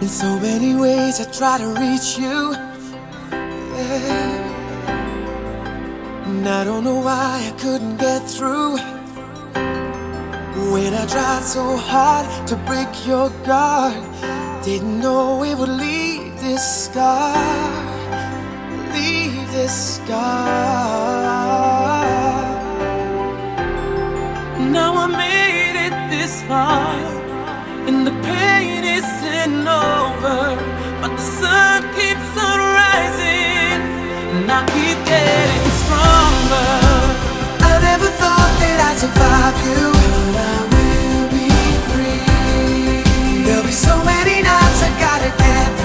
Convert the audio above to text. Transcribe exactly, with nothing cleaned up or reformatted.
so many ways I try to reach you, yeah. And I don't know why I couldn't get through. When I tried so hard to break your guard, didn't know it would leave this scar, leave this scar. Now I made it this far, and the pain isn't over, but the sun keeps on rising, and I keep getting stronger. I never thought that I'd survive you.